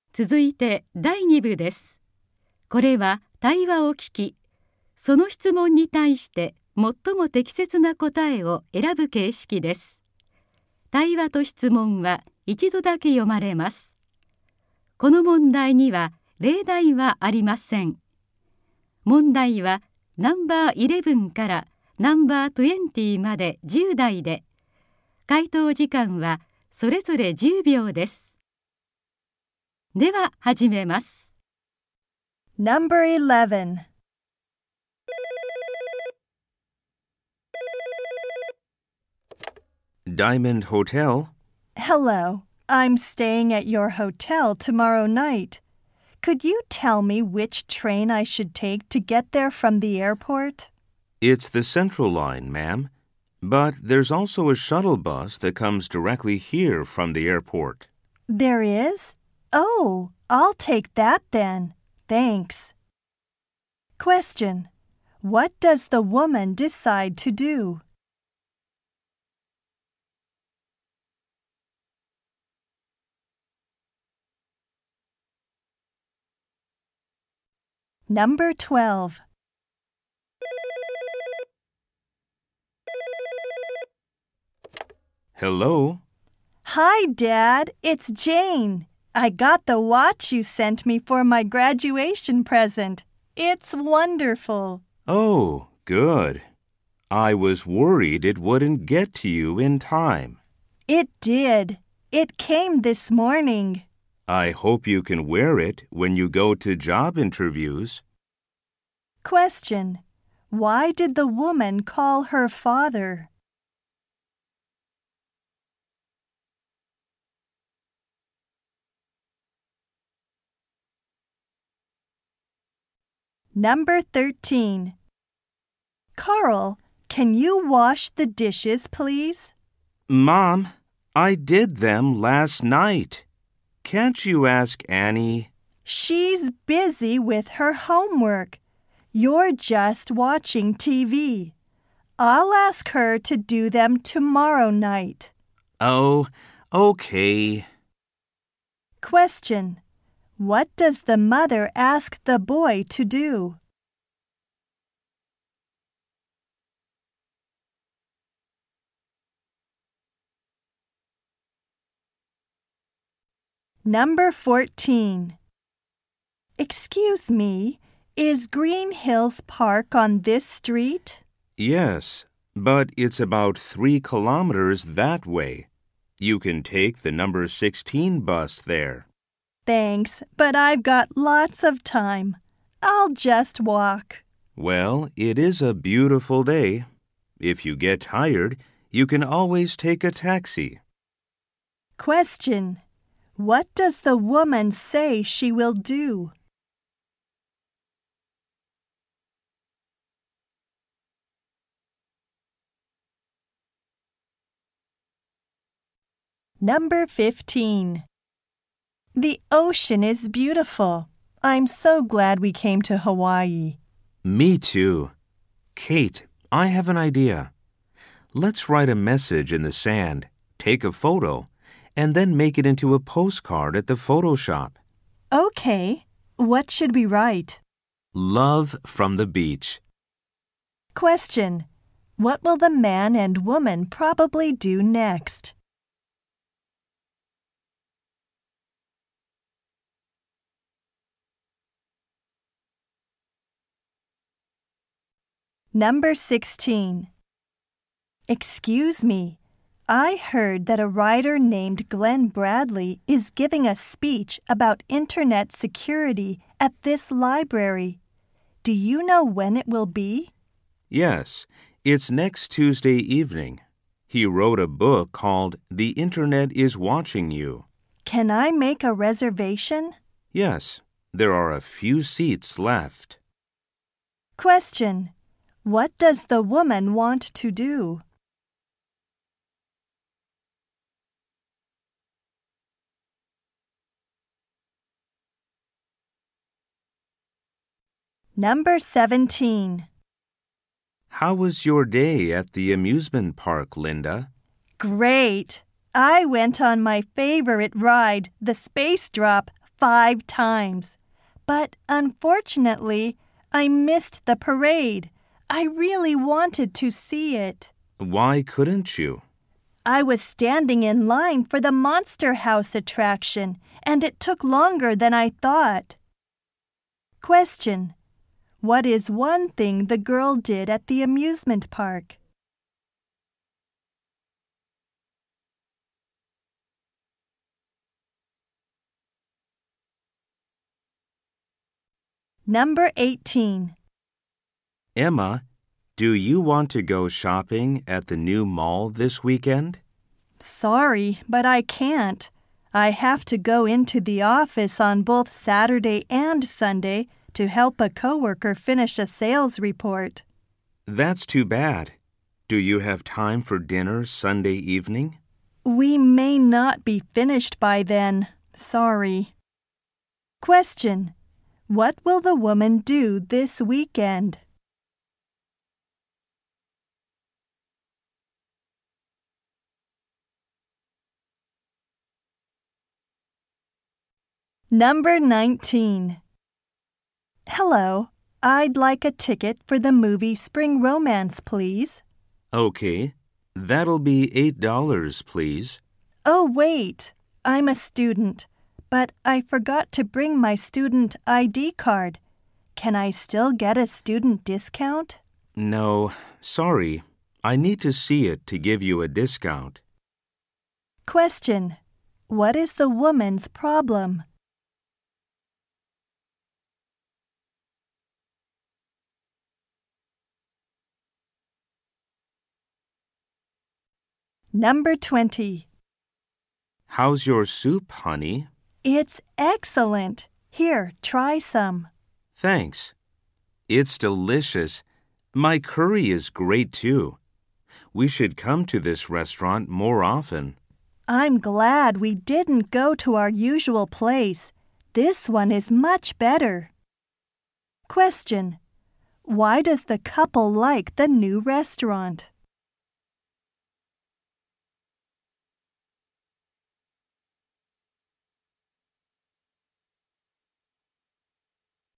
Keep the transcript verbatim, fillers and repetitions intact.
続いてだいに部です。これは対話を聞き、その質問に対して最も適切な答えを選ぶ形式です。対話と質問は一度だけ読まれます。この問題には例題はありません。問題はナンバーイレブンからナンバートゥエンティまでじゅう題で、回答時間はそれぞれじゅうびょうです。では始めます。 Number eleven. Diamond Hotel? Hello, I'm staying at your hotel tomorrow night. Could you tell me which train I should take to get there from the airport? It's the Central Line, ma'am. But there's also a shuttle bus that comes directly here from the airport. There is? Oh, I'll take that then. Thanks. Question. What does the woman decide to do? Number twelve. Hello? Hi, Dad. It's Jane. I got the watch you sent me for my graduation present. It's wonderful. Oh, good. I was worried it wouldn't get to you in time. It did. It came this morning. I hope you can wear it when you go to job interviews. Question. Why did the woman call her father? Number thirteen. Carl, can you wash the dishes, please? Mom, I did them last night. Can't you ask Annie? She's busy with her homework. You're just watching T V. I'll ask her to do them tomorrow night. Oh, okay. Question. What does the mother ask the boy to do? Number fourteen. Excuse me, is Green Hills Park on this street? Yes, but it's about three kilometers that way. You can take the number sixteen bus there. Thanks, but I've got lots of time. I'll just walk. Well, it is a beautiful day. If you get tired, you can always take a taxi. Question. What does the woman say she will do? Number fifteen. The ocean is beautiful. I'm so glad we came to Hawaii. Me too. Kate, I have an idea. Let's write a message in the sand, take a photo, and then make it into a postcard at the photo shop. Okay. What should we write? Love from the beach. Question. What will the man and woman probably do next? Number sixteen. Excuse me. I heard that a writer named Glenn Bradley is giving a speech about Internet security at this library. Do you know when it will be? Yes, it's next Tuesday evening. He wrote a book called The Internet is Watching You. Can I make a reservation? Yes, there are a few seats left. Question. What does the woman want to do? Number seventeen. How was your day at the amusement park, Linda? Great! I went on my favorite ride, the Space Drop, five times. But unfortunately, I missed the parade. I really wanted to see it. Why couldn't you? I was standing in line for the Monster House attraction, and it took longer than I thought. Question: what is one thing the girl did at the amusement park? Number eighteen. Emma, do you want to go shopping at the new mall this weekend? Sorry, but I can't. I have to go into the office on both Saturday and Sunday to help a coworker finish a sales report. That's too bad. Do you have time for dinner Sunday evening? We may not be finished by then. Sorry. Question: what will the woman do this weekend? Number nineteen. Hello, I'd like a ticket for the movie Spring Romance, please. Okay, that'll be eight dollars, please. Oh, wait, I'm a student, but I forgot to bring my student I D card. Can I still get a student discount? No, sorry. I need to see it to give you a discount. Question: what is the woman's problem? Number twenty. How's your soup, honey? It's excellent. Here, try some. Thanks. It's delicious. My curry is great too. We should come to this restaurant more often. I'm glad we didn't go to our usual place. This one is much better. Question: why does the couple like the new restaurant?